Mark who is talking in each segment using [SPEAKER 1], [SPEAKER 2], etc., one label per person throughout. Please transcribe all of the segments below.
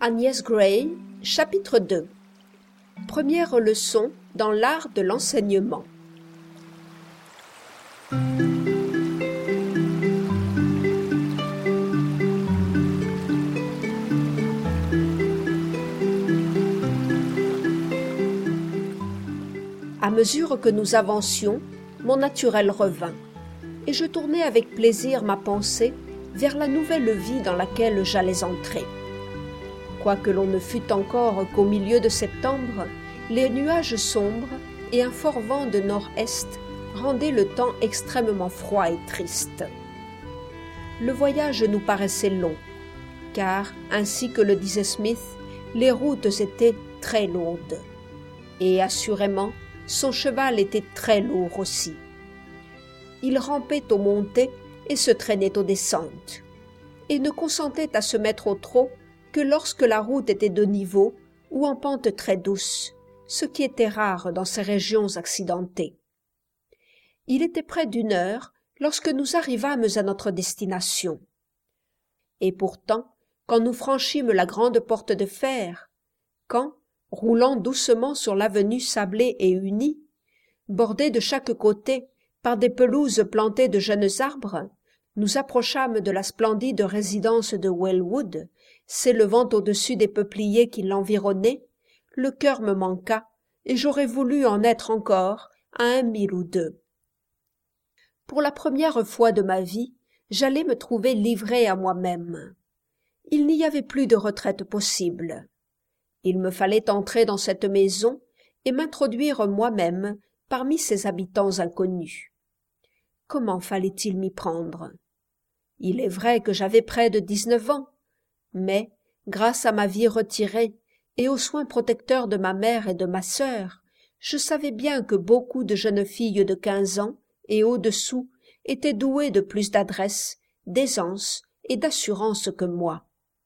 [SPEAKER 1] Agnès Gray, chapitre 2. Première leçon dans l'art de l'enseignement. À mesure que nous avancions, mon naturel revint, et je tournai avec plaisir ma pensée vers la nouvelle vie dans laquelle j'allais entrer. Quoique l'on ne fût encore qu'au milieu de septembre, les nuages sombres et un fort vent de nord-est rendaient le temps extrêmement froid et triste. Le voyage nous paraissait long, car, ainsi que le disait Smith, les routes étaient très lourdes. Et assurément, son cheval était très lourd aussi. Il rampait aux montées et se traînait aux descentes, et ne consentait à se mettre au trot que lorsque la route était de niveau ou en pente très douce, ce qui était rare dans ces régions accidentées. Il était près d'1 heure lorsque nous arrivâmes à notre destination. Et pourtant, quand nous franchîmes la grande porte de fer, quand, roulant doucement sur l'avenue sablée et unie, bordée de chaque côté par des pelouses plantées de jeunes arbres, nous approchâmes de la splendide résidence de Wellwood, s'élevant au-dessus des peupliers qui l'environnaient, le cœur me manqua, et j'aurais voulu en être encore à 1 mille ou 2. Pour la première fois de ma vie, j'allais me trouver livré à moi-même. Il n'y avait plus de retraite possible. Il me fallait entrer dans cette maison et m'introduire moi-même parmi ses habitants inconnus. Comment fallait-il m'y prendre? Il est vrai que j'avais près de 19 ans, mais, grâce à ma vie retirée et aux soins protecteurs de ma mère et de ma sœur, je savais bien que beaucoup de jeunes filles de 15 ans et au-dessous étaient douées de plus d'adresse, d'aisance et d'assurance que moi.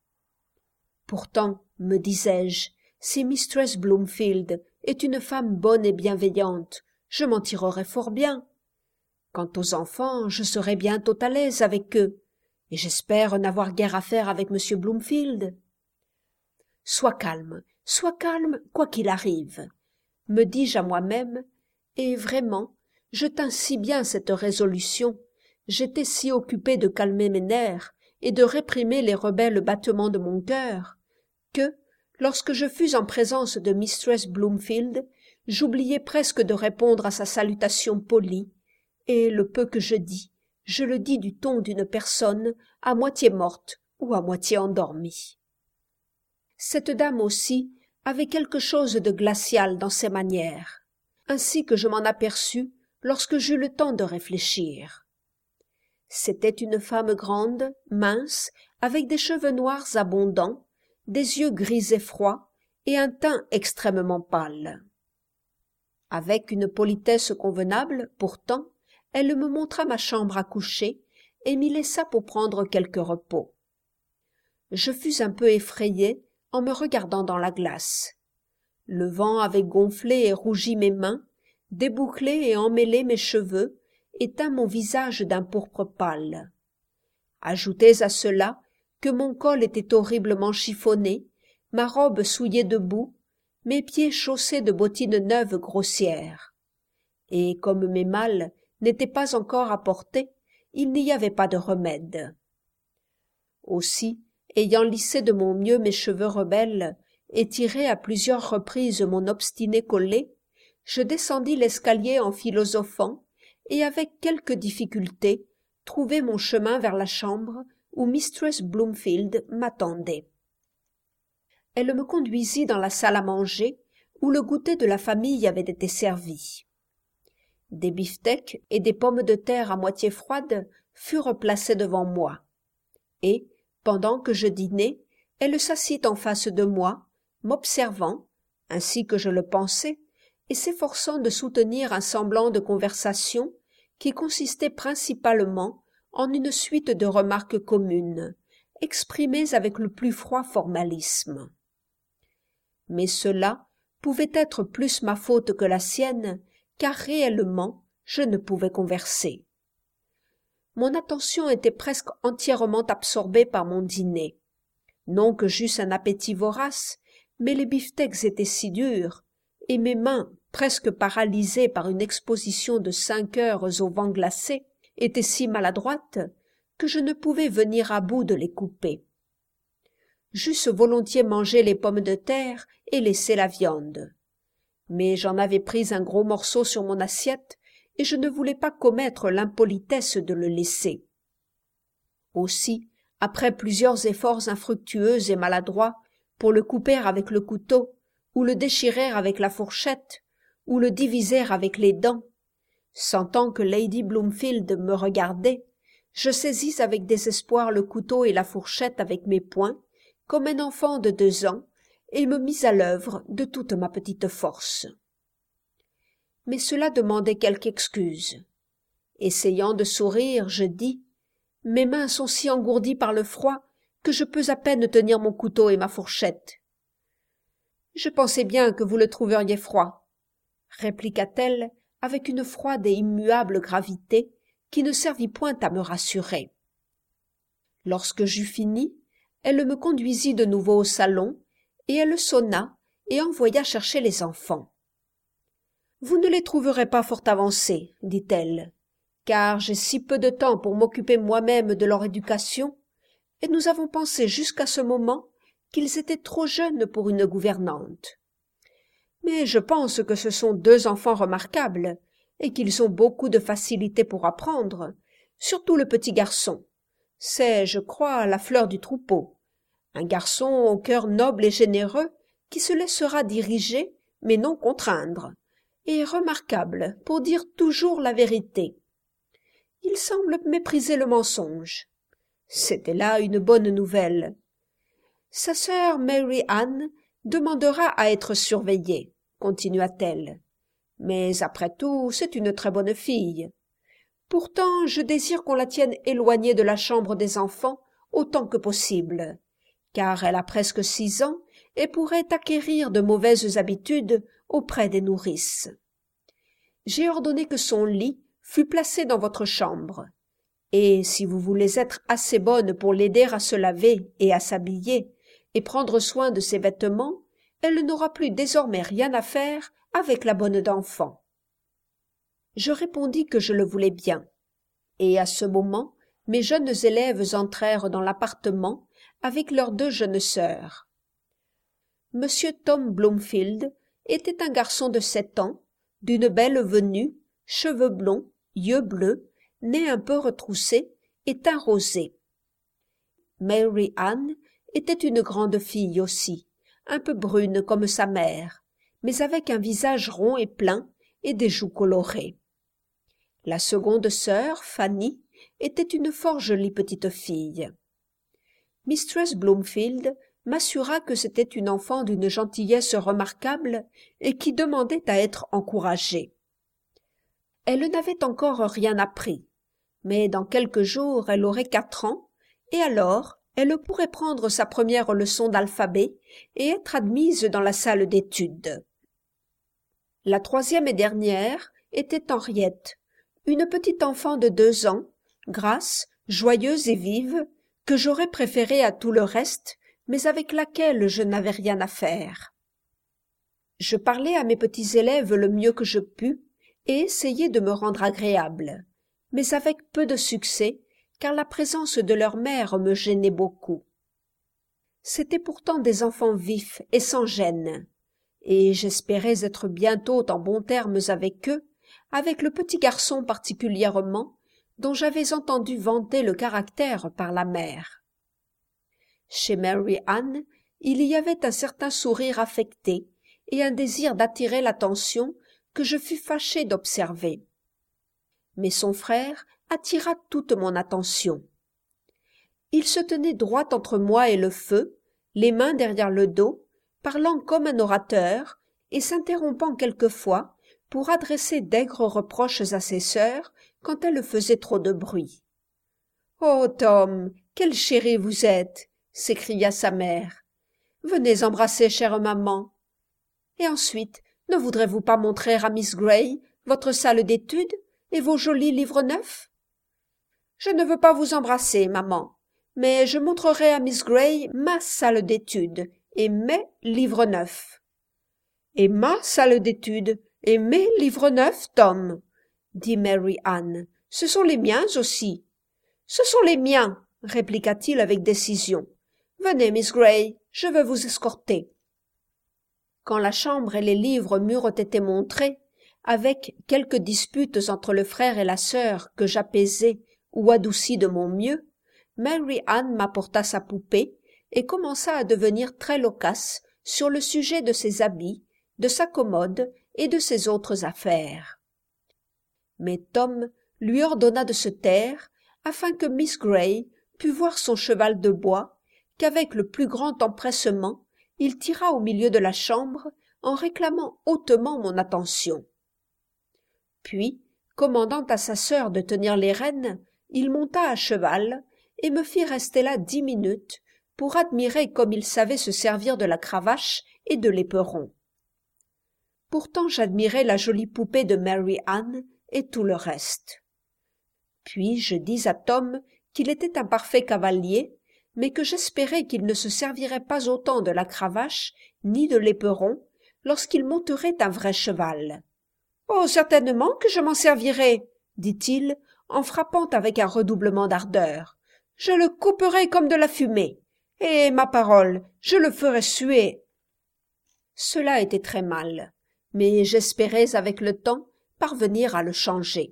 [SPEAKER 1] Pourtant, me disais-je, si Mistress Bloomfield est une femme bonne et bienveillante, je m'en tirerai fort bien. Quant aux enfants, je serai bientôt à l'aise avec eux, et j'espère n'avoir guère affaire avec M. Bloomfield. Sois calme, quoi qu'il arrive, me dis-je à moi-même, et vraiment, je tins si bien cette résolution, j'étais si occupé de calmer mes nerfs et de réprimer les rebelles battements de mon cœur, que, lorsque je fus en présence de Mistress Bloomfield, j'oubliai presque de répondre à sa salutation polie, et le peu que je dis, je le dis du ton d'une personne à moitié morte ou à moitié endormie. Cette dame aussi avait quelque chose de glacial dans ses manières, ainsi que je m'en aperçus lorsque j'eus le temps de réfléchir. C'était une femme grande, mince, avec des cheveux noirs abondants, des yeux gris et froids, et un teint extrêmement pâle. Avec une politesse convenable, pourtant, elle me montra ma chambre à coucher et m'y laissa pour prendre quelque repos. Je fus un peu effrayé en me regardant dans la glace. Le vent avait gonflé et rougi mes mains, débouclé et emmêlé mes cheveux, et teint mon visage d'un pourpre pâle. Ajoutez à cela que mon col était horriblement chiffonné, ma robe souillée de boue, mes pieds chaussés de bottines neuves grossières. Et comme mes malles n'étaient pas encore à portée, il n'y avait pas de remède. Aussi, ayant lissé de mon mieux mes cheveux rebelles et tiré à plusieurs reprises mon obstiné collet, je descendis l'escalier en philosophant et avec quelque difficulté trouvai mon chemin vers la chambre où Mistress Bloomfield m'attendait. Elle me conduisit dans la salle à manger où le goûter de la famille avait été servi. Des beefsteaks et des pommes de terre à moitié froides furent placés devant moi. Et, pendant que je dînais, elle s'assit en face de moi, m'observant, ainsi que je le pensais, et s'efforçant de soutenir un semblant de conversation qui consistait principalement en une suite de remarques communes, exprimées avec le plus froid formalisme. Mais cela pouvait être plus ma faute que la sienne, car réellement je ne pouvais converser. Mon attention était presque entièrement absorbée par mon dîner. Non que j'eusse un appétit vorace, mais les beefsteaks étaient si durs, et mes mains, presque paralysées par une exposition de 5 heures au vent glacé, étaient si maladroites que je ne pouvais venir à bout de les couper. J'eusse volontiers mangé les pommes de terre et laissé la viande. Mais j'en avais pris un gros morceau sur mon assiette, et je ne voulais pas commettre l'impolitesse de le laisser. Aussi, après plusieurs efforts infructueux et maladroits pour le couper avec le couteau, ou le déchirer avec la fourchette, ou le diviser avec les dents, sentant que Lady Bloomfield me regardait, je saisis avec désespoir le couteau et la fourchette avec mes poings, comme un enfant de 2 ans, et me mis à l'œuvre de toute ma petite force. Mais cela demandait quelque excuse. Essayant de sourire, je dis « Mes mains sont si engourdies par le froid que je peux à peine tenir mon couteau et ma fourchette. »« Je pensais bien que vous le trouveriez froid, » répliqua-t-elle avec une froide et immuable gravité qui ne servit point à me rassurer. Lorsque j'eus fini, elle me conduisit de nouveau au salon, et elle sonna et envoya chercher les enfants. « Vous ne les trouverez pas fort avancés, dit-elle, car j'ai si peu de temps pour m'occuper moi-même de leur éducation, et nous avons pensé jusqu'à ce moment qu'ils étaient trop jeunes pour une gouvernante. Mais je pense que ce sont 2 enfants remarquables, et qu'ils ont beaucoup de facilité pour apprendre, surtout le petit garçon. C'est, je crois, la fleur du troupeau. Un garçon au cœur noble et généreux, qui se laissera diriger, mais non contraindre, et remarquable pour dire toujours la vérité. Il semble mépriser le mensonge. C'était là une bonne nouvelle. Sa sœur Mary Ann demandera à être surveillée, continua-t-elle. Mais après tout, c'est une très bonne fille. Pourtant, je désire qu'on la tienne éloignée de la chambre des enfants autant que possible, car elle a presque 6 ans et pourrait acquérir de mauvaises habitudes auprès des nourrices. J'ai ordonné que son lit fût placé dans votre chambre, et si vous voulez être assez bonne pour l'aider à se laver et à s'habiller et prendre soin de ses vêtements, elle n'aura plus désormais rien à faire avec la bonne d'enfant. » Je répondis que je le voulais bien, et à ce moment mes jeunes élèves entrèrent dans l'appartement avec leurs 2 jeunes sœurs. Monsieur Tom Bloomfield était un garçon de 7 ans, d'une belle venue, cheveux blonds, yeux bleus, nez un peu retroussé et teint rosé. Mary Ann était une grande fille aussi, un peu brune comme sa mère, mais avec un visage rond et plein et des joues colorées. La seconde sœur, Fanny, était une fort jolie petite fille. Mistress Bloomfield m'assura que c'était une enfant d'une gentillesse remarquable et qui demandait à être encouragée. Elle n'avait encore rien appris, mais dans quelques jours elle aurait 4 ans, et alors elle pourrait prendre sa première leçon d'alphabet et être admise dans la salle d'études. La 3e et dernière était Henriette, une petite enfant de 2 ans, grasse, joyeuse et vive, que j'aurais préférée à tout le reste, mais avec laquelle je n'avais rien à faire. Je parlai à mes petits élèves le mieux que je pus, et essayai de me rendre agréable, mais avec peu de succès, car la présence de leur mère me gênait beaucoup. C'étaient pourtant des enfants vifs et sans gêne, et j'espérais être bientôt en bons termes avec eux, avec le petit garçon particulièrement, dont j'avais entendu vanter le caractère par la mère. Chez Mary Ann, il y avait un certain sourire affecté et un désir d'attirer l'attention que je fus fâché d'observer. Mais son frère attira toute mon attention. Il se tenait droit entre moi et le feu, les mains derrière le dos, parlant comme un orateur et s'interrompant quelquefois pour adresser d'aigres reproches à ses sœurs quand elles faisaient trop de bruit. « Oh, Tom, quel chéri vous êtes !» s'écria sa mère. « Venez embrasser chère maman. Et ensuite, ne voudrez-vous pas montrer à Miss Gray votre salle d'études et vos jolis livres neufs ? » « Je ne veux pas vous embrasser, maman, mais je montrerai à Miss Gray ma salle d'études et mes livres neufs. »« Et ma salle d'études et mes livres neufs, Tom ?» dit Mary Ann. « Ce sont les miens aussi. »« Ce sont les miens, » répliqua-t-il avec décision. « Venez, Miss Gray, je veux vous escorter. » Quand la chambre et les livres m'eurent été montrés, avec quelques disputes entre le frère et la sœur que j'apaisai ou adoucis de mon mieux, Mary Ann m'apporta sa poupée et commença à devenir très loquace sur le sujet de ses habits, de sa commode et de ses autres affaires. Mais Tom lui ordonna de se taire afin que Miss Gray pût voir son cheval de bois, qu'avec le plus grand empressement il tira au milieu de la chambre en réclamant hautement mon attention. Puis, commandant à sa sœur de tenir les rênes, il monta à cheval et me fit rester là 10 minutes pour admirer comme il savait se servir de la cravache et de l'éperon. Pourtant j'admirais la jolie poupée de Mary Ann et tout le reste. Puis je dis à Tom qu'il était un parfait cavalier, mais que j'espérais qu'il ne se servirait pas autant de la cravache ni de l'éperon lorsqu'il monterait un vrai cheval. « Oh, certainement que je m'en servirai, » dit-il, en frappant avec un redoublement d'ardeur. « Je le couperai comme de la fumée, et, ma parole, je le ferai suer. » Cela était très mal, mais j'espérais avec le temps parvenir à le changer.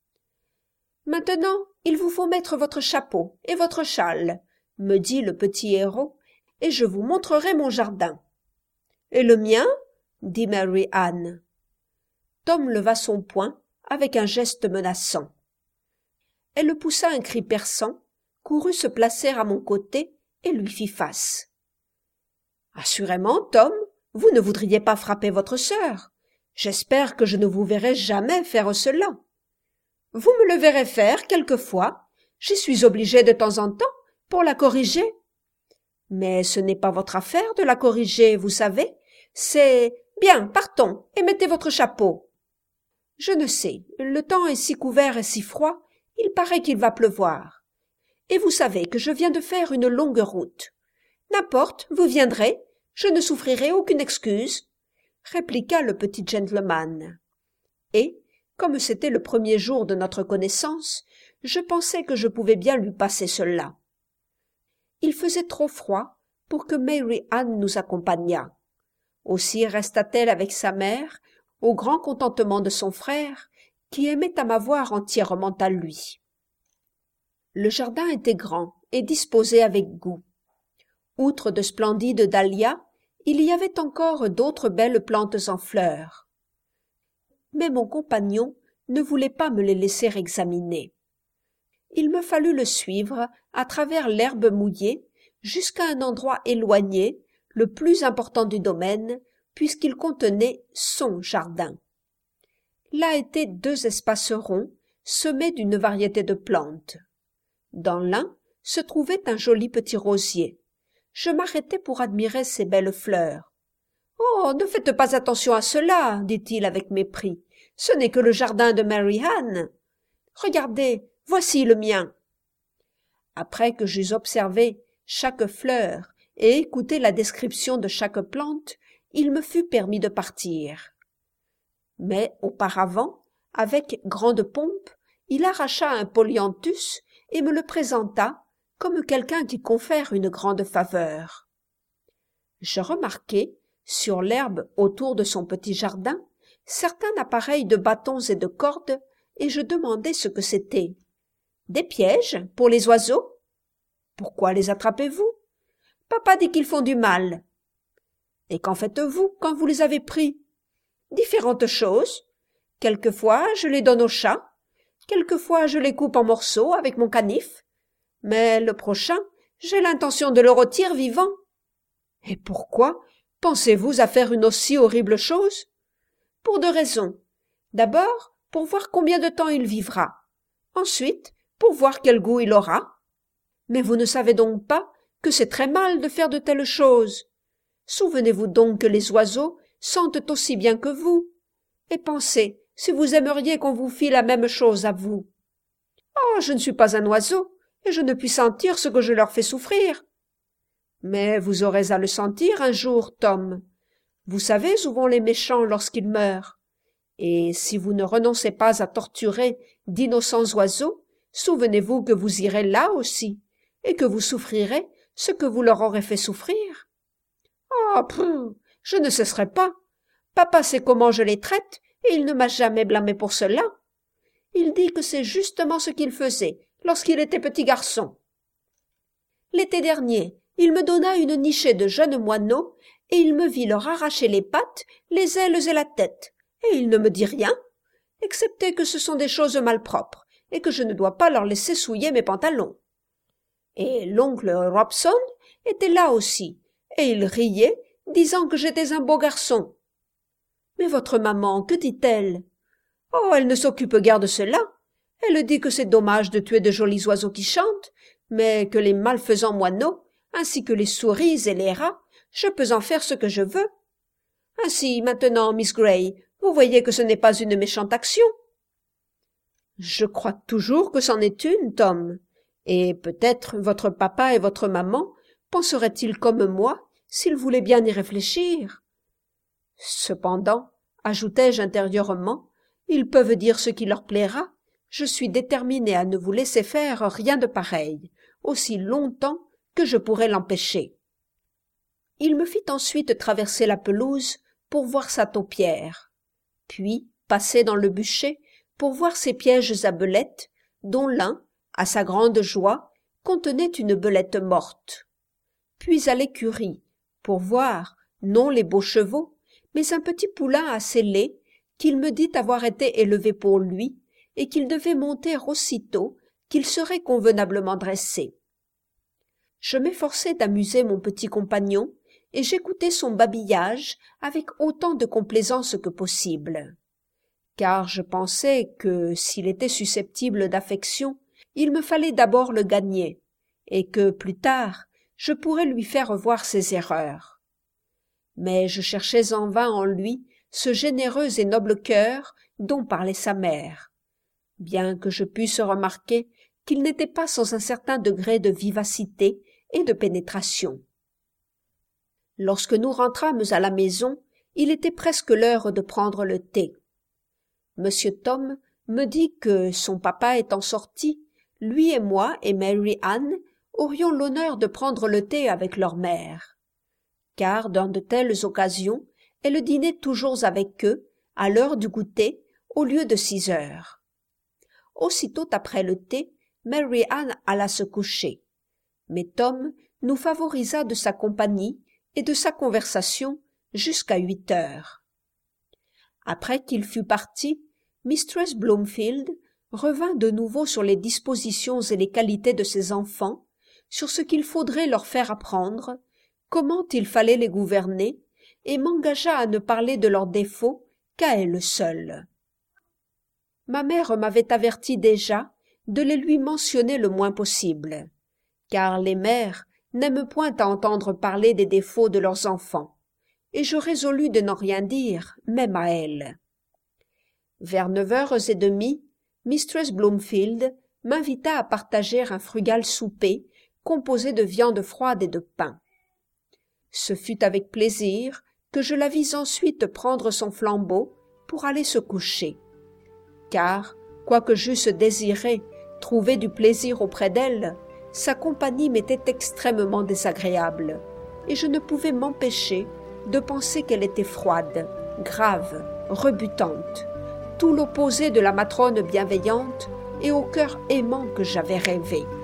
[SPEAKER 1] « Maintenant, il vous faut mettre votre chapeau et votre châle, » me dit le petit héros, « et je vous montrerai mon jardin. »« Et le mien ?» dit Mary Ann. Tom leva son poing avec un geste menaçant. Elle poussa un cri perçant, courut se placer à mon côté et lui fit face. « Assurément, Tom, vous ne voudriez pas frapper votre sœur. J'espère que je ne vous verrai jamais faire cela. Vous me le verrez faire quelquefois. J'y suis obligé de temps en temps pour la corriger. Mais ce n'est pas votre affaire de la corriger, vous savez. C'est « Bien, partons, et mettez votre chapeau. » Je ne sais, le temps est si couvert et si froid, il paraît qu'il va pleuvoir. Et vous savez que je viens de faire une longue route. N'importe, vous viendrez, je ne souffrirai aucune excuse, répliqua le petit gentleman. Et, comme c'était le premier jour de notre connaissance, je pensais que je pouvais bien lui passer cela. Il faisait trop froid pour que Mary Ann nous accompagnât. Aussi resta-t-elle avec sa mère, au grand contentement de son frère, qui aimait à m'avoir entièrement à lui. Le jardin était grand et disposé avec goût. Outre de splendides dahlias, il y avait encore d'autres belles plantes en fleurs. Mais mon compagnon ne voulait pas me les laisser examiner. Il me fallut le suivre à travers l'herbe mouillée jusqu'à un endroit éloigné, le plus important du domaine, puisqu'il contenait son jardin. Là étaient 2 espaces ronds, semés d'une variété de plantes. Dans l'un se trouvait un joli petit rosier. Je m'arrêtai pour admirer ces belles fleurs. « Oh, ne faites pas attention à cela, » dit-il avec mépris. « Ce n'est que le jardin de Mary Ann. Regardez, voici le mien. » Après que j'eus observé chaque fleur et écouté la description de chaque plante, il me fut permis de partir. Mais auparavant, avec grande pompe, il arracha un polyanthus et me le présenta comme quelqu'un qui confère une grande faveur. Je remarquai, sur l'herbe autour de son petit jardin, certains appareils de bâtons et de cordes, et je demandai ce que c'était. « Des pièges pour les oiseaux ?»« Pourquoi les attrapez-vous ?»« Papa dit qu'ils font du mal. »« Et qu'en faites-vous quand vous les avez pris ?»« Différentes choses. Quelquefois je les donne aux chats, quelquefois je les coupe en morceaux avec mon canif, mais le prochain, j'ai l'intention de le rôtir vivant. »« Et pourquoi pensez-vous à faire une aussi horrible chose ?»« Pour 2 raisons. D'abord, pour voir combien de temps il vivra. Ensuite, pour voir quel goût il aura. Mais vous ne savez donc pas que c'est très mal de faire de telles choses. Souvenez-vous donc que les oiseaux sentent aussi bien que vous. Et pensez, si vous aimeriez qu'on vous fît la même chose à vous. »« Oh, je ne suis pas un oiseau, et je ne puis sentir ce que je leur fais souffrir. Mais vous aurez à le sentir un jour, Tom. Vous savez où vont les méchants lorsqu'ils meurent. Et si vous ne renoncez pas à torturer d'innocents oiseaux, souvenez-vous que vous irez là aussi, et que vous souffrirez ce que vous leur aurez fait souffrir. Ah, je ne cesserai pas. Papa sait comment je les traite, et il ne m'a jamais blâmé pour cela. Il dit que c'est justement ce qu'il faisait lorsqu'il était petit garçon. L'été dernier, il me donna une nichée de jeunes moineaux, et il me vit leur arracher les pattes, les ailes et la tête, et il ne me dit rien, excepté que ce sont des choses malpropres, et que je ne dois pas leur laisser souiller mes pantalons. Et l'oncle Robson était là aussi, et il riait, disant que j'étais un beau garçon. Mais votre maman, que dit-elle? Oh, elle ne s'occupe guère de cela. Elle dit que c'est dommage de tuer de jolis oiseaux qui chantent, mais que les malfaisants moineaux, ainsi que les souris et les rats, je peux en faire ce que je veux. Ainsi, maintenant, Miss Gray, vous voyez que ce n'est pas une méchante action. Je crois toujours que c'en est une, Tom, et peut-être votre papa et votre maman penseraient-ils comme moi s'ils voulaient bien y réfléchir. Cependant, ajoutai-je intérieurement, ils peuvent dire ce qui leur plaira. Je suis déterminé à ne vous laisser faire rien de pareil, aussi longtemps que je pourrai l'empêcher. Il me fit ensuite traverser la pelouse pour voir sa taupière, puis passer dans le bûcher pour voir ses pièges à belettes, dont l'un, à sa grande joie, contenait une belette morte. Puis à l'écurie, pour voir, non les beaux chevaux, mais un petit poulain assez laid, qu'il me dit avoir été élevé pour lui, et qu'il devait monter aussitôt qu'il serait convenablement dressé. Je m'efforçai d'amuser mon petit compagnon, et j'écoutais son babillage avec autant de complaisance que possible. Car je pensais que, s'il était susceptible d'affection, il me fallait d'abord le gagner, et que, plus tard, je pourrais lui faire voir ses erreurs. Mais je cherchais en vain en lui ce généreux et noble cœur dont parlait sa mère, bien que je pusse remarquer qu'il n'était pas sans un certain degré de vivacité et de pénétration. Lorsque nous rentrâmes à la maison, il était presque l'heure de prendre le thé. Monsieur Tom me dit que, son papa étant sorti, lui et moi et Mary Ann aurions l'honneur de prendre le thé avec leur mère. Car, dans de telles occasions, elle dînait toujours avec eux, à l'heure du goûter, au lieu de 6 heures. Aussitôt après le thé, Mary Ann alla se coucher. Mais Tom nous favorisa de sa compagnie et de sa conversation jusqu'à 8 heures. Après qu'il fut parti, Mistress Bloomfield revint de nouveau sur les dispositions et les qualités de ses enfants, sur ce qu'il faudrait leur faire apprendre, comment il fallait les gouverner, et m'engagea à ne parler de leurs défauts qu'à elle seule. Ma mère m'avait averti déjà de les lui mentionner le moins possible, car les mères n'aiment point à entendre parler des défauts de leurs enfants, et je résolus de n'en rien dire, même à elle. Vers 9h30, Mistress Bloomfield m'invita à partager un frugal souper composé de viande froide et de pain. Ce fut avec plaisir que je la vis ensuite prendre son flambeau pour aller se coucher, car, quoique j'eusse désiré trouver du plaisir auprès d'elle, sa compagnie m'était extrêmement désagréable, et je ne pouvais m'empêcher de penser qu'elle était froide, grave, rebutante, tout l'opposé de la matrone bienveillante et au cœur aimant que j'avais rêvé.